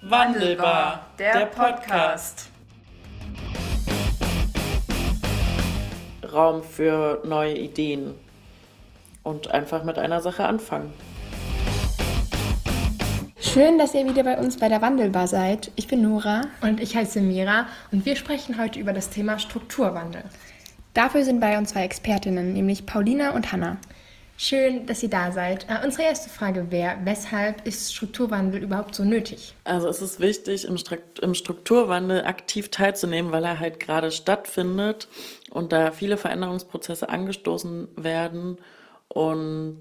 Wandelbar, der Podcast. Raum für neue Ideen und einfach mit einer Sache anfangen. Schön, dass ihr wieder bei uns bei der Wandelbar seid. Ich bin Nora. Und ich heiße Mira und wir sprechen heute über das Thema Strukturwandel. Dafür sind bei uns zwei Expertinnen, nämlich Paulina und Hanna. Schön, dass ihr da seid. Unsere erste Frage wäre, weshalb ist Strukturwandel überhaupt so nötig? Also es ist wichtig, im Strukturwandel aktiv teilzunehmen, weil er halt gerade stattfindet und da viele Veränderungsprozesse angestoßen werden und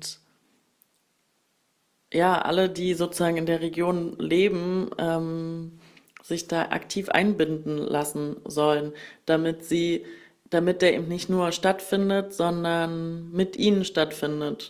ja, alle, die sozusagen in der Region leben, sich da aktiv einbinden lassen sollen, damit der eben nicht nur stattfindet, sondern mit ihnen stattfindet.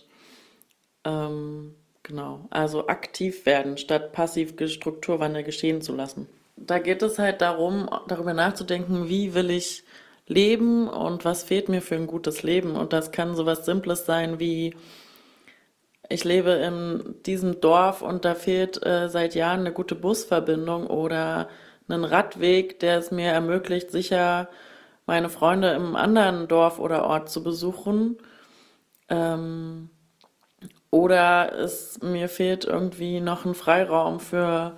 Genau, also aktiv werden, statt passiv Strukturwandel geschehen zu lassen. Da geht es halt darum, darüber nachzudenken, wie will ich leben und was fehlt mir für ein gutes Leben. Und das kann sowas Simples sein wie, ich lebe in diesem Dorf und da fehlt seit Jahren eine gute Busverbindung oder einen Radweg, der es mir ermöglicht, sicher meine Freunde im anderen Dorf oder Ort zu besuchen. Oder mir fehlt irgendwie noch ein Freiraum für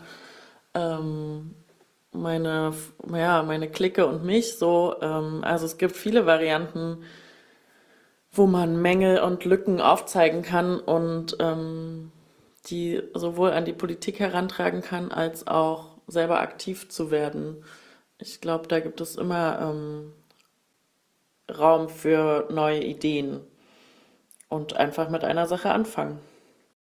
meine Clique und mich. So, also es gibt viele Varianten, wo man Mängel und Lücken aufzeigen kann und die sowohl an die Politik herantragen kann, als auch selber aktiv zu werden. Ich glaube, da gibt es immer Raum für neue Ideen und einfach mit einer Sache anfangen.